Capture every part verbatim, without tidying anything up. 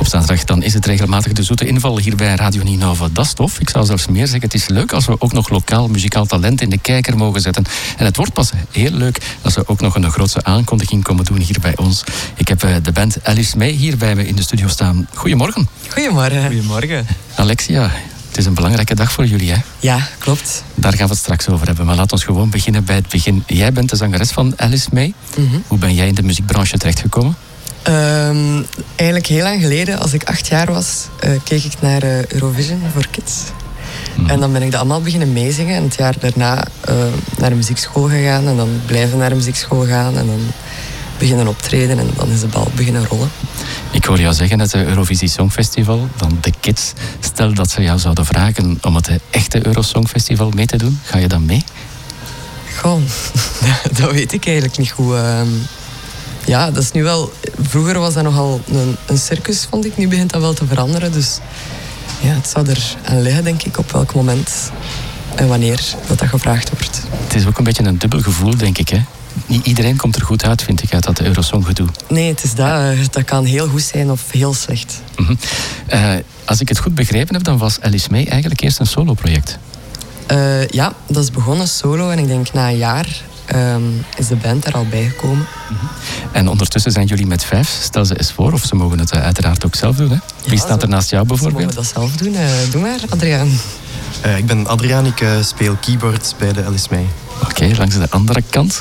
Op zaterdag dan is het regelmatig de zoete inval hier bij Radio Ninove. Dat is tof. Ik zou zelfs meer zeggen, het is leuk als we ook nog lokaal muzikaal talent in de kijker mogen zetten. En het wordt pas heel leuk als we ook nog een grootse aankondiging komen doen hier bij ons. Ik heb de band Alice May hier bij me in de studio staan. Goedemorgen. Goedemorgen. Goedemorgen. Alexia, het is een belangrijke dag voor jullie, hè? Ja, klopt. Daar gaan we het straks over hebben. Maar laat ons gewoon beginnen bij het begin. Jij bent de zangeres van Alice May. Mm-hmm. Hoe ben jij in de muziekbranche terechtgekomen? Um, eigenlijk heel lang geleden, als ik acht jaar was, uh, keek ik naar uh, Eurovision voor Kids. Mm. En dan ben ik dat allemaal beginnen meezingen. En het jaar daarna uh, naar de muziekschool gegaan. En dan blijven naar de muziekschool gaan. En dan beginnen optreden. En dan is de bal beginnen rollen. Ik hoor jou zeggen, het Eurovisie Songfestival, dan de Kids. Stel dat ze jou zouden vragen om het echte Eurosongfestival mee te doen. Ga je dan mee? Goh, dat weet ik eigenlijk niet goed. Uh, ja, dat is nu wel... Vroeger was dat nogal een, een circus, vond ik. Nu begint dat wel te veranderen. Dus ja, het zou er aan liggen, denk ik, op welk moment en wanneer dat, dat gevraagd wordt. Het is ook een beetje een dubbel gevoel, denk ik, hè? Niet iedereen komt er goed uit, vind ik, uit dat Eurosonggedoe. Nee, het is dat. Dat kan heel goed zijn of heel slecht. Mm-hmm. Uh, als ik het goed begrepen heb, dan was Alice May eigenlijk eerst een soloproject. Uh, ja, dat is begonnen solo. En ik denk na een jaar um, is de band er al bij gekomen. Mm-hmm. En ondertussen zijn jullie met vijf. Stel ze eens voor, of ze mogen het uh, uiteraard ook zelf doen. Hè? Wie ja, staat er naast jou bijvoorbeeld? Ze mogen dat zelf doen. Uh, doe maar, Adriaan. Uh, ik ben Adriaan, ik uh, speel keyboard bij de Alice May. Oké, okay, langs de andere kant.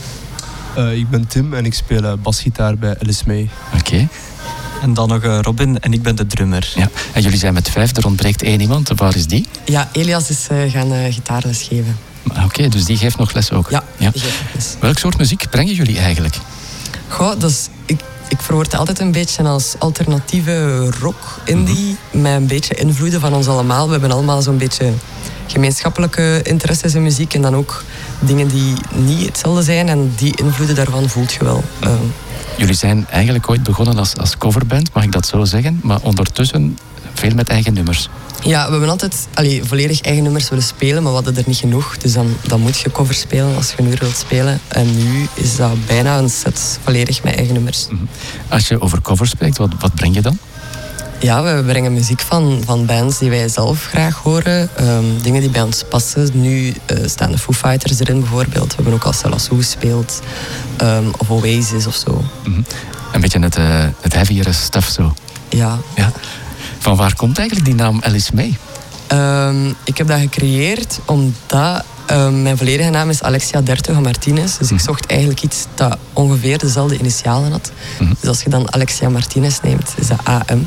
Uh, ik ben Tim en ik speel uh, basgitaar bij Alice May. Oké. Okay. En dan nog uh, Robin en ik ben de drummer. Ja. En jullie zijn met vijf, er ontbreekt één iemand. Waar is die? Ja, Elias is uh, gaan uh, gitaarles geven. Oké, okay, dus die geeft nog les ook? Ja, ja. die geeft nog les. Welk soort muziek brengen jullie eigenlijk? Goh, dat is... Ik, ik verwoord het altijd een beetje als alternatieve rock, indie. Mm-hmm. Met een beetje invloeden van ons allemaal. We hebben allemaal zo'n beetje gemeenschappelijke interesses in muziek. En dan ook dingen die niet hetzelfde zijn. En die invloeden daarvan voelt je wel. Uh, Jullie zijn eigenlijk ooit begonnen als, als coverband, mag ik dat zo zeggen? Maar ondertussen veel met eigen nummers. Ja, we hebben altijd allee, volledig eigen nummers willen spelen, maar we hadden er niet genoeg. Dus dan, dan moet je covers spelen als je een uur wilt spelen. En nu is dat bijna een set volledig met eigen nummers. Mm-hmm. Als je over covers spreekt, wat, wat breng je dan? Ja, we brengen muziek van, van bands die wij zelf graag horen. Um, dingen die bij ons passen. Nu uh, staan de Foo Fighters erin bijvoorbeeld. We hebben ook al Salasso gespeeld. Um, of Oasis of zo. Mm-hmm. Een beetje het, uh, het heaviere stuff zo. Ja. ja. Van waar komt eigenlijk die naam Alice May? Um, ik heb dat gecreëerd omdat... Um, mijn volledige naam is Alexia Dertoga Martinez. Dus mm-hmm. ik zocht eigenlijk iets dat ongeveer dezelfde initialen had. Mm-hmm. Dus als je dan Alexia Martinez neemt, is dat A M.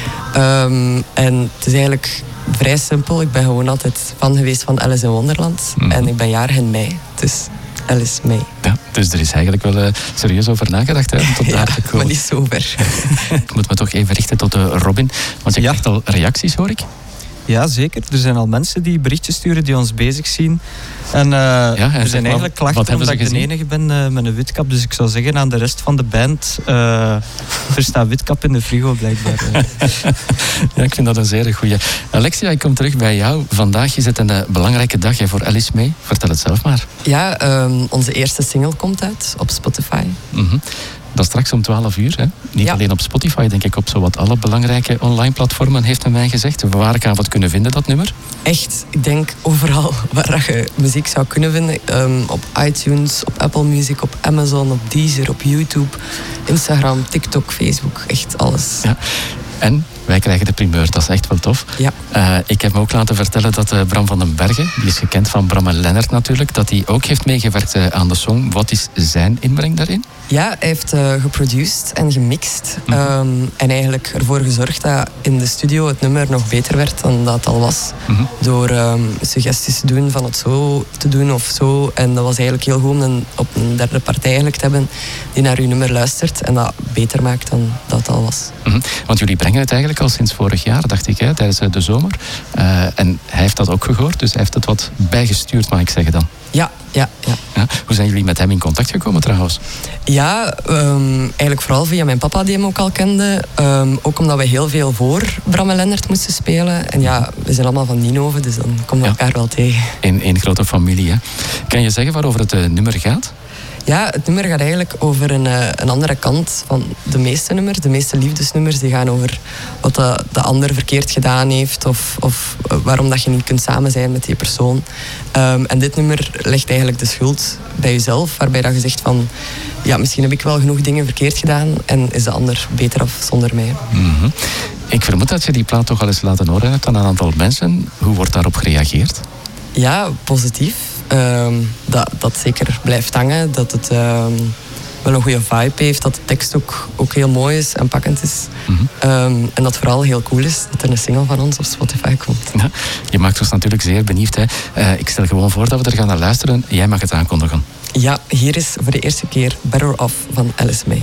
Um, en het is eigenlijk vrij simpel. Ik ben gewoon altijd fan geweest van Alice in Wonderland. Mm-hmm. En ik ben jarig in mei. Dus Alice May. Ja, dus er is eigenlijk wel uh, serieus over nagedacht hè, om tot daar ja, te komen. Maar niet zo ver. Ik moet me toch even richten tot uh, Robin. Want je ja. krijgt al reacties, hoor ik. Ja, zeker. Er zijn al mensen die berichtjes sturen die ons bezig zien. En uh, ja, er zijn eigenlijk klachten omdat ik de enige ben uh, met een witkap. Dus ik zou zeggen aan de rest van de band... Uh, er staat witkap in de frigo blijkbaar. Ja, ik vind dat een zeer goeie. Alexia, ik kom terug bij jou. Vandaag is het een uh, belangrijke dag hè, voor Alice May. Vertel het zelf maar. Ja, um, onze eerste single komt uit op Spotify. Mm-hmm. Dat is straks om twaalf uur. Hè? Niet ja. alleen op Spotify, denk ik, op zowat alle belangrijke online platformen, heeft men mij gezegd. Waar gaan we het kunnen vinden, dat nummer? Echt, ik denk overal waar je muziek zou kunnen vinden. Um, op iTunes, op Apple Music, op Amazon, op Deezer, op YouTube, Instagram, TikTok, Facebook. Echt alles. Ja. En wij krijgen de primeur, dat is echt wel tof. Ja. Uh, ik heb me ook laten vertellen dat uh, Bram van den Bergen, die is gekend van Bram en Lennart natuurlijk, dat hij ook heeft meegewerkt uh, aan de song. Wat is zijn inbreng daarin? Ja, hij heeft uh, geproduceerd en gemixt. Mm-hmm. Um, en eigenlijk ervoor gezorgd dat in de studio het nummer nog beter werd dan dat het al was. Mm-hmm. Door um, suggesties te doen van het zo te doen of zo. En dat was eigenlijk heel goed om een, op een derde partij eigenlijk te hebben die naar uw nummer luistert en dat beter maakt dan dat het al was. Mm-hmm. Want jullie brengen het eigenlijk al sinds vorig jaar, dacht ik, hè, tijdens de zomer. Uh, en hij heeft dat ook gehoord, dus hij heeft het wat bijgestuurd, mag ik zeggen dan. Ja, ja, ja. ja. Hoe zijn jullie met hem in contact gekomen trouwens? Ja, um, eigenlijk vooral via mijn papa die hem ook al kende. Um, ook omdat we heel veel voor Bram en Lennart moesten spelen. En ja, we zijn allemaal van Ninove, dus dan komen we ja. elkaar wel tegen. In één grote familie, hè. Kan je zeggen waarover het uh, nummer gaat? Ja, het nummer gaat eigenlijk over een, uh, een andere kant van de meeste nummers. De meeste liefdesnummers die gaan over wat de, de ander verkeerd gedaan heeft of, of waarom dat je niet kunt samen zijn met die persoon. Um, en dit nummer legt eigenlijk de schuld bij jezelf, waarbij dat je zegt van ja, misschien heb ik wel genoeg dingen verkeerd gedaan en is de ander beter af zonder mij. Mm-hmm. Ik vermoed dat je die plaat toch al eens laten horen hebt aan een aantal mensen. Hoe wordt daarop gereageerd? Ja, positief. Um, dat, dat zeker blijft hangen. Dat het um, wel een goede vibe heeft. Dat de tekst ook, ook heel mooi is en pakkend is. Mm-hmm. Um, en dat vooral heel cool is dat er een single van ons op Spotify komt. Ja, je maakt ons natuurlijk zeer benieuwd. Hè? Uh, ik stel gewoon voor dat we er gaan naar luisteren. Jij mag het aankondigen. Ja, hier is voor de eerste keer Better Off van Alice May.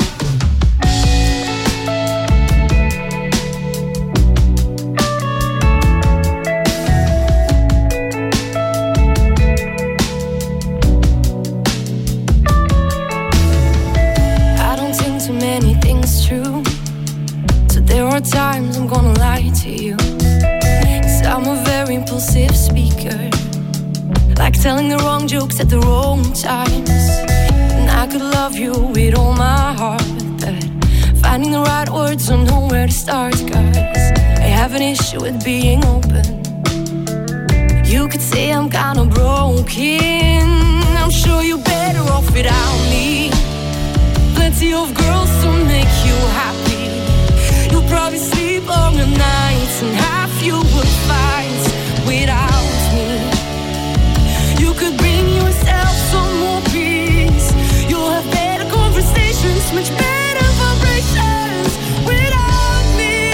Times I'm gonna lie to you, 'cause I'm a very impulsive speaker, like telling the wrong jokes at the wrong times. And I could love you with all my heart, but finding the right words don't know where to start, 'cause I have an issue with being open. You could say I'm kinda broken. I'm sure you're better off without me. Plenty of girls to make you happy. You'll probably sleep longer nights and half you will fight without me. You could bring yourself some more peace. You'll have better conversations, much better vibrations without me.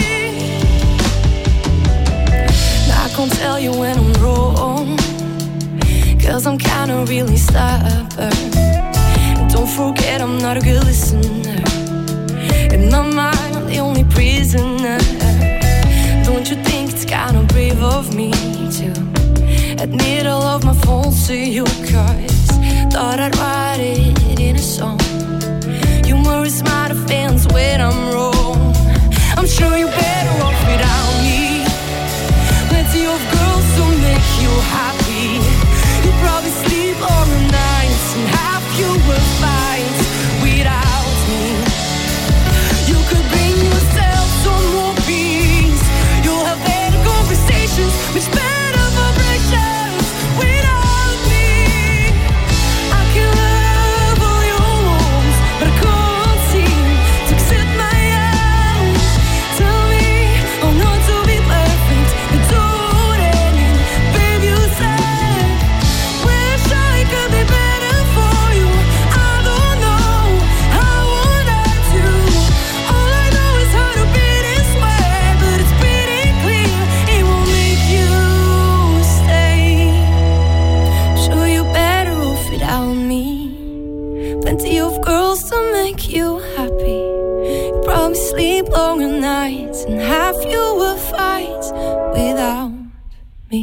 Now I can't tell you when I'm wrong, 'cause I'm kinda really stubborn. And don't forget I'm not a good listener. In my mind, I'm the only prisoner. Don't you think it's kind of brave of me to admit all of my faults to you? 'Cause thought I'd write it in a song. Humor is my defense when I'm wrong. I'm sure you're better off without me. Plenty of girls to make you happy. You probably sleep longer nights and half you will fight without me. You could bring yourself some more peace. You'll have better conversations, much better vibrations without me. I can love all your wounds, but I can't seem to accept my own. Tell me I'm not to be perfect, but don't end. Babe, you said, wish I could be better for you. I don't know how would I do. All I know is how to be this way, but it's pretty clear it won't make you stay. Sure you're better off without me. Plenty of girls to make you happy. You probably sleep longer nights and half you will fight without me.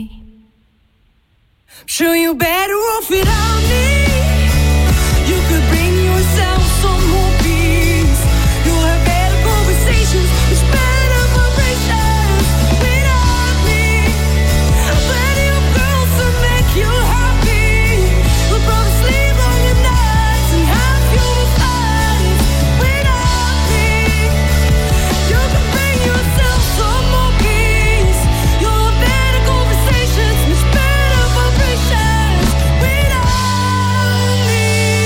Sure you're better off without me. You could bring yourself some more peace. You'll have better conversations, much better vibrations without me. Plenty of girls to make you happy. You'll probably sleep longer nights and half you will fight without me. You could bring yourself some more peace. You'll have better conversations, much better vibrations without me.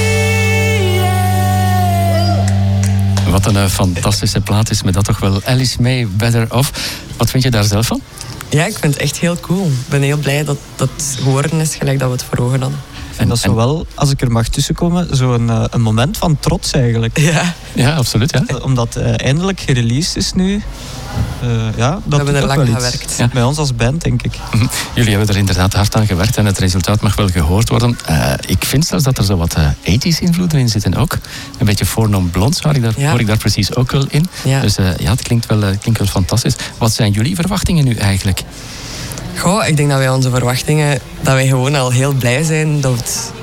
Yeah. Wat een uh, fantastische plaat is met dat toch wel. Alice May, Better Off. Wat vind je daar zelf van? Ja, ik vind het echt heel cool. Ik ben heel blij dat dat geworden is, gelijk dat we het voor ogen hadden. En dat is zo wel, als ik er mag tussenkomen, zo'n uh, een moment van trots eigenlijk. Ja, ja absoluut. Ja. Omdat uh, eindelijk gereleased is nu. Uh, ja, dat we hebben er lang wel gewerkt. Ja. Bij ons als band, denk ik. Mm-hmm. Jullie hebben er inderdaad hard aan gewerkt en het resultaat mag wel gehoord worden. Uh, ik vind zelfs dat er zo wat uh, eighties invloeden in zitten ook. Een beetje Four Non Blondes hoor ik daar, ja. hoor ik daar precies ook wel in. Ja. Dus uh, ja, het klinkt wel, uh, klinkt wel fantastisch. Wat zijn jullie verwachtingen nu eigenlijk? Goh, ik denk dat wij onze verwachtingen, dat wij gewoon al heel blij zijn dat we het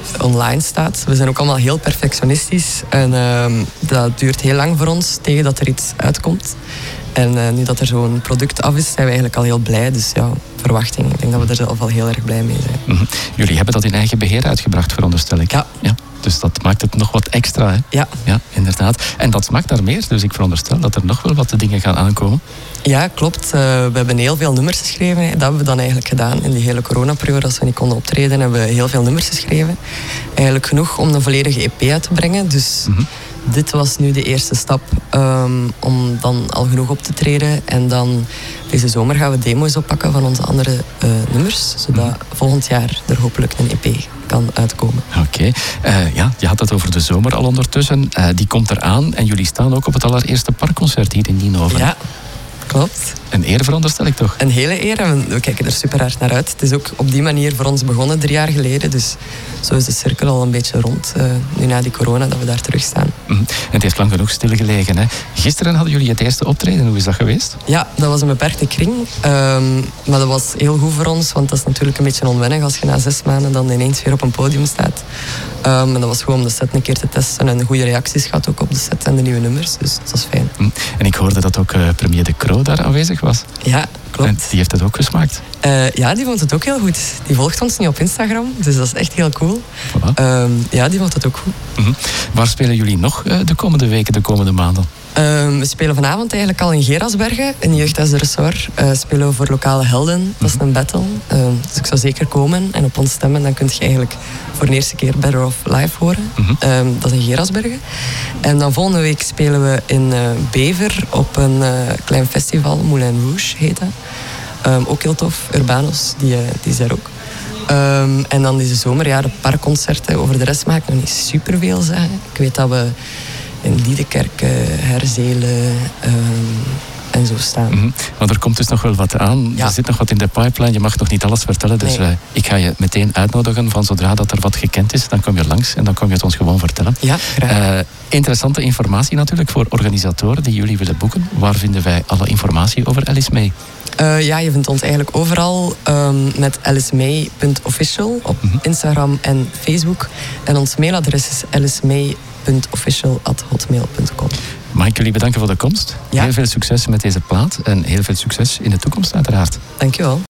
online staat. We zijn ook allemaal heel perfectionistisch. En uh, dat duurt heel lang voor ons tegen dat er iets uitkomt. En uh, nu dat er zo'n product af is, zijn we eigenlijk al heel blij. Dus ja, verwachting. Ik denk dat we er zelf al heel erg blij mee zijn. Mm-hmm. Jullie hebben dat in eigen beheer uitgebracht, veronderstel ik. Ja. ja. Dus dat maakt het nog wat extra, hè? Ja. Ja, inderdaad. En dat smaakt naar meer, dus ik veronderstel dat er nog wel wat dingen gaan aankomen. Ja, klopt. Uh, we hebben heel veel nummers geschreven. Dat hebben we dan eigenlijk gedaan in die hele coronaperiode. Als we niet konden optreden, hebben we heel veel nummers geschreven. Eigenlijk genoeg om een volledige E P uit te brengen. Dus mm-hmm. dit was nu de eerste stap um, om dan al genoeg op te treden. En dan deze zomer gaan we demo's oppakken van onze andere uh, nummers. Zodat mm-hmm. volgend jaar er hopelijk een E P kan uitkomen. Oké. Okay. Uh, ja, je had het over de zomer al ondertussen. Uh, die komt eraan en jullie staan ook op het allereerste parkconcert hier in Nienhoven. Ja, klopt. Een eer, veronderstel ik toch? Een hele eer en we kijken er super hard naar uit. Het is ook op die manier voor ons begonnen drie jaar geleden. Dus zo is de cirkel al een beetje rond. Uh, nu na die corona, dat we daar terug staan. Mm-hmm. En het heeft lang genoeg stilgelegen, hè? Gisteren hadden jullie het eerste optreden. Hoe is dat geweest? Ja, dat was een beperkte kring. Um, maar dat was heel goed voor ons. Want dat is natuurlijk een beetje onwennig als je na zes maanden dan ineens weer op een podium staat. Um, en dat was gewoon om de set een keer te testen. En goede reacties gehad ook op de set en de nieuwe nummers. Dus dat was fijn. Mm. En ik hoorde dat ook uh, premier De Croo daar aanwezig was. Ja, klopt. En die heeft het ook gesmaakt? Uh, ja, die vond het ook heel goed. Die volgt ons nu op Instagram, dus dat is echt heel cool. Voilà. Uh, ja, die vond het ook goed. Mm-hmm. Waar spelen jullie nog uh, de komende weken, de komende maanden? Uh, we spelen vanavond eigenlijk al in Gerasbergen, in Jeugdhuis de Ressort. Uh, spelen we voor lokale helden, mm-hmm. dat is een battle. Uh, dus ik zou zeker komen en op ons stemmen. Dan kun je eigenlijk voor de eerste keer Better Off live horen. Mm-hmm. Uh, dat is in Gerasbergen. En dan volgende week spelen we in uh, Bever op een uh, klein festival, Moulin Rouge heet dat. Um, ook heel tof. Urbanos, die, uh, die is daar ook. Um, en dan deze zomer, ja, de parkconcerten. Over de rest mag ik nog niet superveel zeggen. Ik weet dat we in Liedekerk, uh, Herzelen um, en zo staan. Mm-hmm. Maar er komt dus nog wel wat aan. Ja. Er zit nog wat in de pipeline. Je mag nog niet alles vertellen. Dus nee. uh, ik ga je meteen uitnodigen van zodra dat er wat gekend is. Dan kom je langs en dan kom je het ons gewoon vertellen. Ja, graag. Uh, interessante informatie natuurlijk voor organisatoren die jullie willen boeken. Waar vinden wij alle informatie over Alice May? Uh, ja, je vindt ons eigenlijk overal um, met alice may punt official op mm-hmm. Instagram en Facebook. En ons mailadres is alice may punt official at hotmail punt com. Mag ik jullie bedanken voor de komst? Ja. Heel veel succes met deze plaat en heel veel succes in de toekomst uiteraard. Dank je wel.